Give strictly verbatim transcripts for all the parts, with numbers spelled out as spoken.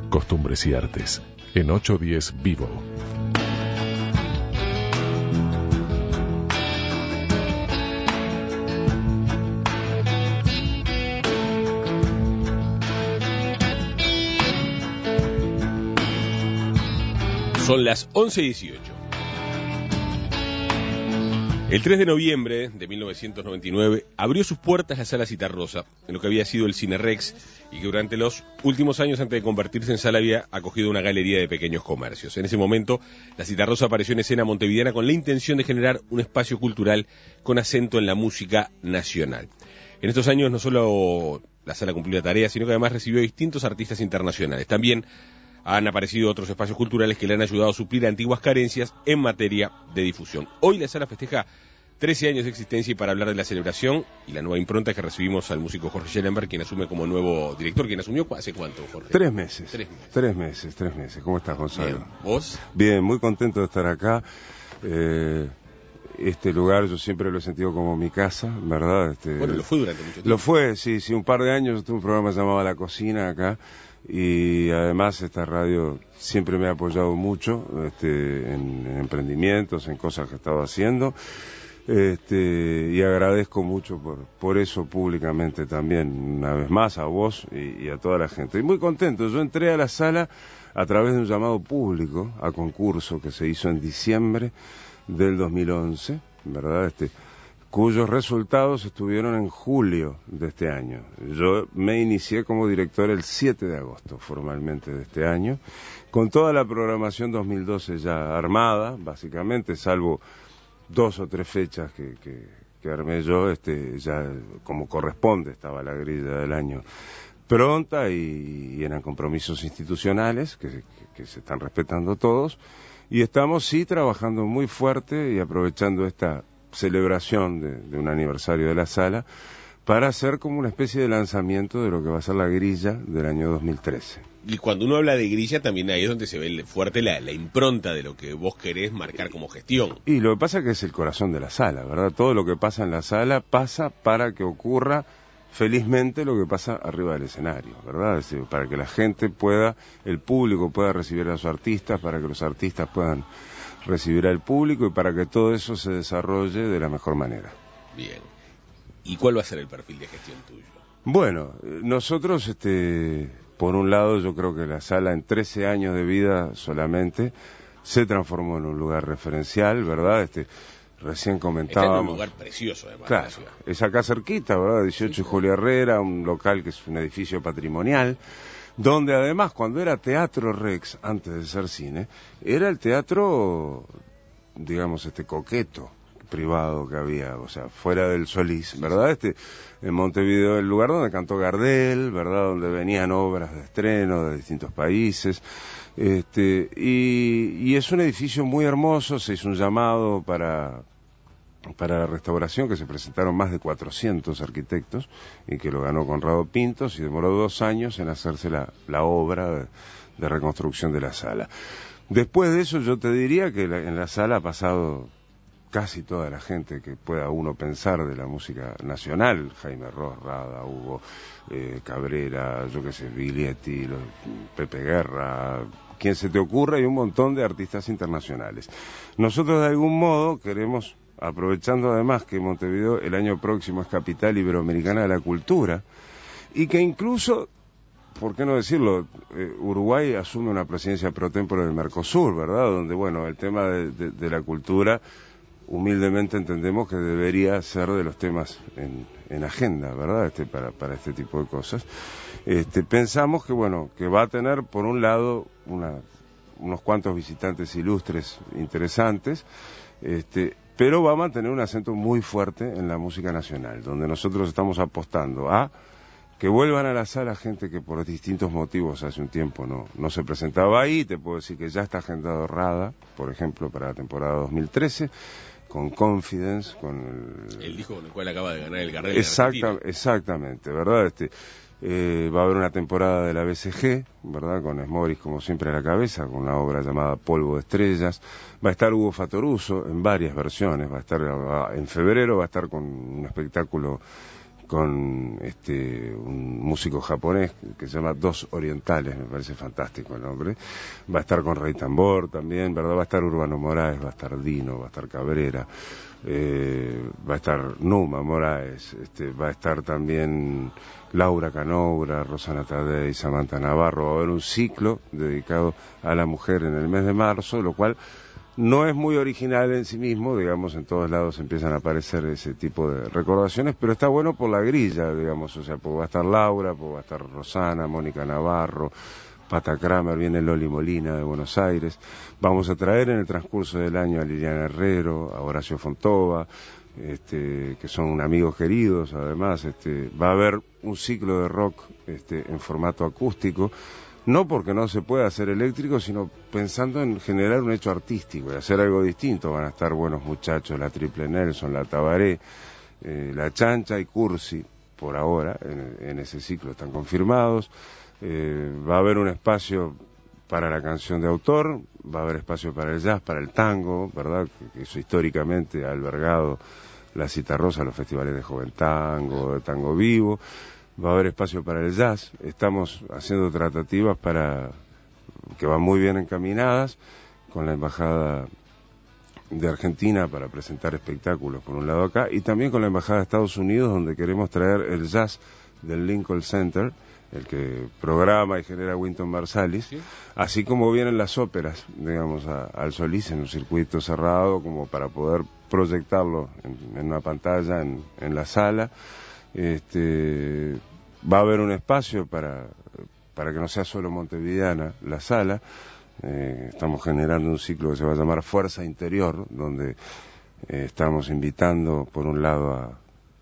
Costumbres y Artes, en ochocientos diez Vivo. Son las once dieciocho. El tres de noviembre de mil novecientos noventa y nueve abrió sus puertas la Sala Citarrosa, en lo que había sido el Cine Rex, y que durante los últimos años, antes de convertirse en sala, había acogido una galería de pequeños comercios. En ese momento, la Citarrosa apareció en escena montevideana con la intención de generar un espacio cultural con acento en la música nacional. En estos años no solo la sala cumplió la tarea, sino que además recibió distintos artistas internacionales. También han aparecido otros espacios culturales que le han ayudado a suplir antiguas carencias en materia de difusión. Hoy la sala festeja trece años de existencia, y para hablar de la celebración y la nueva impronta que recibimos al músico Jorge Schellenberg, quien asume como nuevo director. ¿Quien asumió hace cuánto, Jorge? Tres meses. Tres meses. Tres meses, tres meses. ¿Cómo estás, Gonzalo? Bien. ¿Vos? Bien, muy contento de estar acá. Eh, este lugar yo siempre lo he sentido como mi casa, ¿verdad? Este, bueno, lo fue durante mucho tiempo. Lo fue, sí, sí. Un par de años tuve un programa llamado La Cocina acá. Y además esta radio siempre me ha apoyado mucho este, en, en emprendimientos, en cosas que he estado haciendo, este, y agradezco mucho por, por eso públicamente también, una vez más, a vos y, y a toda la gente. Y muy contento, yo entré a la sala a través de un llamado público a concurso que se hizo en diciembre del dos mil once, ¿verdad? Este, cuyos resultados estuvieron en julio de este año. Yo me inicié como director el siete de agosto, formalmente, de este año, con toda la programación dos mil doce ya armada, básicamente, salvo dos o tres fechas que, que, que armé yo, este, ya como corresponde, estaba la grilla del año pronta, y, y eran compromisos institucionales que, que, que se están respetando todos, y estamos sí trabajando muy fuerte y aprovechando esta celebración de, de un aniversario de la sala para hacer como una especie de lanzamiento de lo que va a ser la grilla del año dos mil trece. Y cuando uno habla de grilla, también ahí es donde se ve fuerte la, la impronta de lo que vos querés marcar como gestión. Y lo que pasa es que es el corazón de la sala, ¿verdad? Todo lo que pasa en la sala pasa para que ocurra felizmente lo que pasa arriba del escenario, ¿verdad? Es decir, para que la gente pueda, el público pueda recibir a los artistas, para que los artistas puedan recibir al público, y para que todo eso se desarrolle de la mejor manera. Bien. ¿Y cuál va a ser el perfil de gestión tuyo? Bueno, nosotros, este, por un lado, yo creo que la sala en trece años de vida solamente se transformó en un lugar referencial, ¿verdad? Este, recién comentábamos. Está en un lugar precioso, además. Claro, es acá cerquita, ¿verdad? dieciocho de Julio Herrera, un local que es un edificio patrimonial, donde además, cuando era Teatro Rex, antes de ser cine, era el teatro, digamos, este coqueto, privado que había, o sea, fuera del Solís, ¿verdad? Este, en Montevideo, el lugar donde cantó Gardel, ¿verdad? Donde venían obras de estreno de distintos países, este, y, y es un edificio muy hermoso. Se hizo un llamado para... para la restauración, que se presentaron más de cuatrocientos arquitectos, y que lo ganó Conrado Pintos, y demoró dos años en hacerse la, la obra de, de reconstrucción de la sala. Después de eso, yo te diría que la, en la sala ha pasado casi toda la gente que pueda uno pensar de la música nacional: Jaime Ross, Rada, Hugo eh, Cabrera, yo qué sé, Biglietti, los, Pepe Guerra, quien se te ocurra, y un montón de artistas internacionales. Nosotros, de algún modo, queremos, aprovechando además que Montevideo el año próximo es capital iberoamericana de la cultura, y que incluso, ¿por qué no decirlo?, eh, Uruguay asume una presidencia pro tempore del Mercosur, ¿verdad?, donde, bueno, el tema de, de, de la cultura, humildemente entendemos que debería ser de los temas en, en agenda, ¿verdad?, este, para, para este tipo de cosas. Este, pensamos que, bueno, que va a tener, por un lado, una, unos cuantos visitantes ilustres, interesantes, este, pero va a mantener un acento muy fuerte en la música nacional, donde nosotros estamos apostando a que vuelvan a la sala gente que por distintos motivos hace un tiempo no, no se presentaba ahí. Te puedo decir que ya está agendado Rada, por ejemplo, para la temporada dos mil trece, con Confidence, con el... el disco con el cual acaba de ganar el Gardel. Exacta, exactamente, ¿verdad? Este, eh, va a haber una temporada de la B C G, ¿verdad?, con Smoris como siempre a la cabeza, con una obra llamada Polvo de Estrellas. Va a estar Hugo Fatoruso en varias versiones, va a estar en febrero, va a estar con un espectáculo con este un músico japonés que se llama Dos Orientales, me parece fantástico el nombre. Va a estar con Rey Tambor también, ¿verdad? Va a estar Urbano Moraes, va a estar Dino, va a estar Cabrera, eh, va a estar Numa Moraes, este, va a estar también Laura Canobra, Rosana Tadei, Samantha Navarro. Va a haber un ciclo dedicado a la mujer en el mes de marzo, lo cual no es muy original en sí mismo, digamos, en todos lados empiezan a aparecer ese tipo de recordaciones, pero está bueno por la grilla, digamos, o sea, porque va a estar Laura, porque va a estar Rosana, Mónica Navarro, Pata Kramer, viene Loli Molina de Buenos Aires. Vamos a traer en el transcurso del año a Liliana Herrero, a Horacio Fontova, este, que son amigos queridos, además, este, va a haber un ciclo de rock este, en formato acústico, no porque no se pueda hacer eléctrico, sino pensando en generar un hecho artístico y hacer algo distinto. Van a estar Buenos Muchachos, la Triple Nelson, la Tabaré, eh, la Chancha y Cursi, por ahora, en, en ese ciclo están confirmados. Eh, va a haber un espacio para la canción de autor, va a haber espacio para el jazz, para el tango, ¿verdad? Que, que eso históricamente ha albergado la Citarrosa, los festivales de Joven Tango, de Tango Vivo. Va a haber espacio para el jazz. Estamos haciendo tratativas para que van muy bien encaminadas con la Embajada de Argentina para presentar espectáculos por un lado acá, y también con la Embajada de Estados Unidos, donde queremos traer el jazz del Lincoln Center, el que programa y genera Wynton Marsalis, ¿sí? Así como vienen las óperas, digamos, a, al Solís en un circuito cerrado, como para poder proyectarlo en, en una pantalla en, en la sala. Este, va a haber un espacio para, para que no sea solo montevideana la sala. Eh, estamos generando un ciclo que se va a llamar Fuerza Interior, donde eh, estamos invitando por un lado a,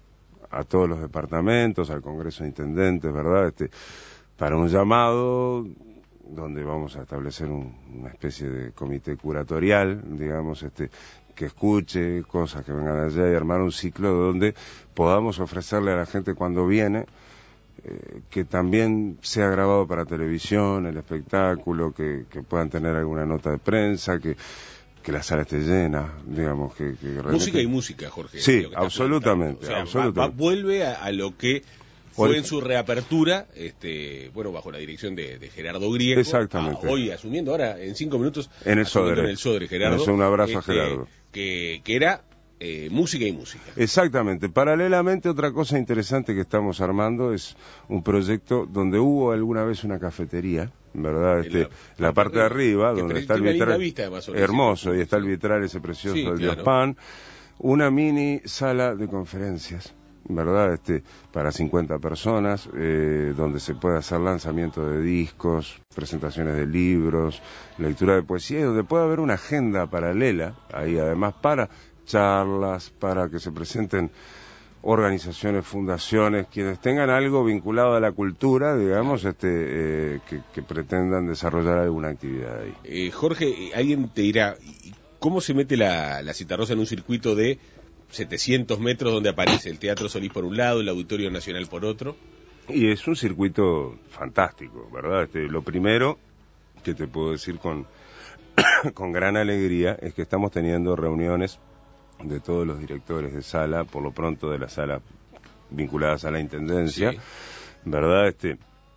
a todos los departamentos, al Congreso de Intendentes, ¿verdad? Este, para un llamado donde vamos a establecer un, una especie de comité curatorial, digamos, este, que escuche cosas que vengan de allá y armar un ciclo donde podamos ofrecerle a la gente cuando viene eh, que también sea grabado para televisión, el espectáculo, que, que puedan tener alguna nota de prensa, que, que la sala esté llena, digamos, que, que realmente... Música y música, Jorge. Sí, absolutamente. O sea, absolutamente. Va, va, vuelve a, a lo que fue en su reapertura, este, bueno, bajo la dirección de, de Gerardo Griego. Exactamente. A, hoy asumiendo, ahora en cinco minutos, en el Sodre. En el Sodre, Gerardo. Eso, un abrazo este, a Gerardo. Que, que era eh, música y música. Exactamente. Paralelamente, otra cosa interesante que estamos armando es un proyecto donde hubo alguna vez una cafetería, ¿verdad? Este, la, la, la parte de arriba, donde está el vitral. Vista, además, hermoso, y está el vitral ese precioso sí, del claro. Dios Pan. Una mini sala de conferencias, ¿verdad? Este, para cincuenta personas, eh, donde se puede hacer lanzamiento de discos, presentaciones de libros, lectura de poesía, y donde puede haber una agenda paralela, ahí además para charlas, para que se presenten organizaciones, fundaciones, quienes tengan algo vinculado a la cultura, digamos, este, eh, que, que pretendan desarrollar alguna actividad ahí. Eh, Jorge, alguien te dirá, ¿cómo se mete la, la Citarrosa en un circuito de setecientos metros donde aparece el Teatro Solís por un lado, el Auditorio Nacional por otro? Y es un circuito fantástico, ¿verdad? Este, lo primero que te puedo decir con, con gran alegría es que estamos teniendo reuniones de todos los directores de sala, por lo pronto de las salas vinculadas a la Intendencia, sí. ¿Verdad? Este,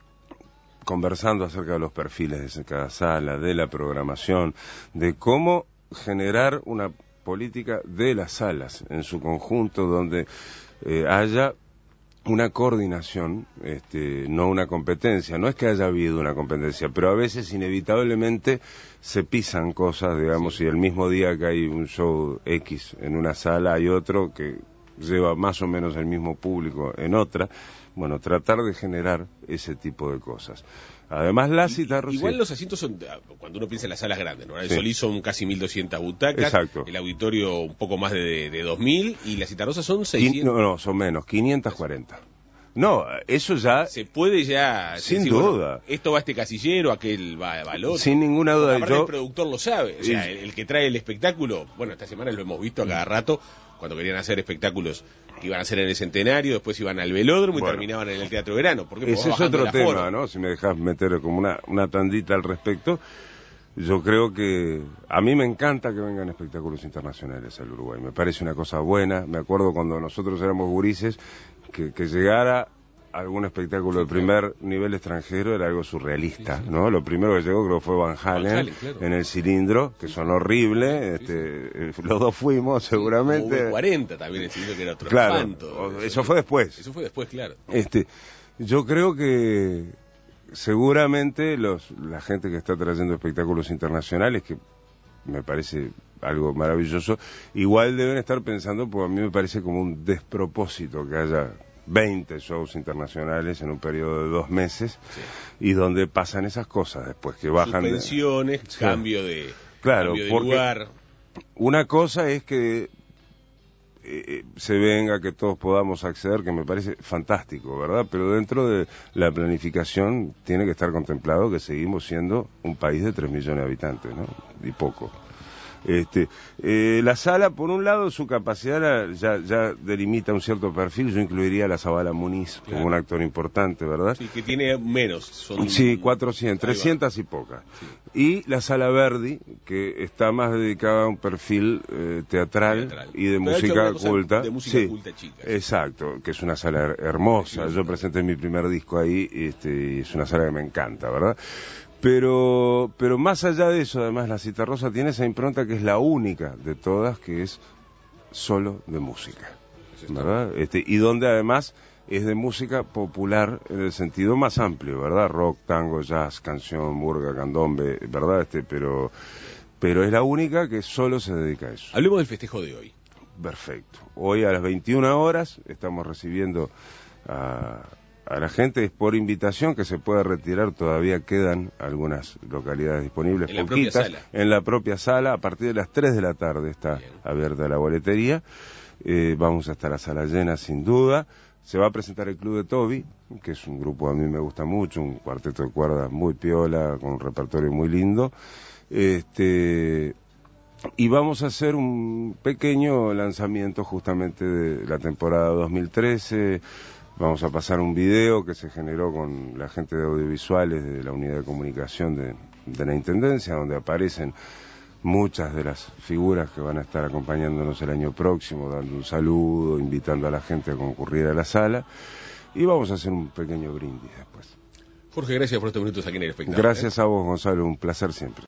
conversando acerca de los perfiles de cada sala, de la programación, de cómo generar una política de las salas en su conjunto, donde eh, haya una coordinación, este, no una competencia. No es que haya habido una competencia, pero a veces inevitablemente se pisan cosas, digamos, sí. Y el mismo día que hay un show X en una sala, hay otro que lleva más o menos el mismo público en otra. Bueno, tratar de generar ese tipo de cosas. Además, la Citarrosa... Igual los asientos son, cuando uno piensa en las salas grandes, ¿no? El sí. Solís son casi mil doscientas butacas, exacto. El auditorio un poco más de, de dos mil, y la Citarrosa son seiscientas. No, no, son menos, quinientas cuarenta. No, eso ya... Se puede ya... Sin decir, duda. Bueno, esto va a este casillero, aquel va, va al otro. Sin ninguna duda. Aparte yo... el productor lo sabe, o sea, el, el que trae el espectáculo, bueno, esta semana lo hemos visto a cada rato, cuando querían hacer espectáculos que iban a hacer en el Centenario, después iban al Velódromo y bueno, terminaban en el Teatro Verano. Porque ese es otro tema, ¿no? Si me dejas meter como una, una tandita al respecto, yo creo que a mí me encanta que vengan espectáculos internacionales al Uruguay. Me parece una cosa buena. Me acuerdo cuando nosotros éramos gurises que, que llegara algún espectáculo de primer nivel extranjero era algo surrealista, sí, sí. ¿no? Lo primero que llegó creo fue Van Halen, Van Halen claro. en el Cilindro, que son horribles, sí, este, sí. los dos fuimos seguramente. Sí, hubo cuarenta también el Cilindro, que era otro claro, espanto. Eso, eso fue después. Eso fue después, claro. Este, yo creo que seguramente los, la gente que está trayendo espectáculos internacionales, que me parece algo maravilloso, igual deben estar pensando, porque a mí me parece como un despropósito que haya veinte shows internacionales en un periodo de dos meses, sí. y donde pasan esas cosas después que bajan suspensiones, de... cambio de, claro, cambio de porque lugar. Una cosa es que eh, se venga, que todos podamos acceder, que me parece fantástico, ¿verdad? Pero dentro de la planificación tiene que estar contemplado que seguimos siendo un país de tres millones de habitantes, ¿no? Y poco. Este, eh, la sala, por un lado, su capacidad ya, ya delimita un cierto perfil. Yo incluiría a la Zabala Muniz, claro, como un actor importante, ¿verdad? Sí, que tiene menos. Son... Sí, cuatrocientas, trescientas y pocas. Sí. Y la Sala Verdi, que está más dedicada a un perfil eh, teatral, teatral y de Pero música culta. De música sí, culta chica. Exacto, que es una sala hermosa. Yo presenté mi primer disco ahí, este, y es una sala que me encanta, ¿verdad? Pero, pero más allá de eso, además, la Citarrosa tiene esa impronta que es la única de todas, que es solo de música, ¿verdad? Este, y donde además es de música popular en el sentido más amplio, ¿verdad? Rock, tango, jazz, canción, murga, candombe, ¿verdad? Este, pero, pero es la única que solo se dedica a eso. Hablemos del festejo de hoy. Perfecto. Hoy a las veintiuna horas estamos recibiendo a... a la gente, es por invitación que se puede retirar, todavía quedan algunas localidades disponibles, en poquitas, la propia sala. En la propia sala, a partir de las tres de la tarde está Bien. abierta la boletería, eh, vamos a estar a sala llena sin duda, se va a presentar el Club de Toby, que es un grupo a mí me gusta mucho, un cuarteto de cuerdas muy piola, con un repertorio muy lindo, este... y vamos a hacer un pequeño lanzamiento justamente de la temporada dos mil trece. Vamos a pasar un video que se generó con la gente de audiovisuales de la unidad de comunicación de, de la Intendencia, donde aparecen muchas de las figuras que van a estar acompañándonos el año próximo, dando un saludo, invitando a la gente a concurrir a la sala, y vamos a hacer un pequeño brindis después. Jorge, gracias por estos minutos aquí en El Espectáculo. Gracias a vos, Gonzalo, un placer siempre.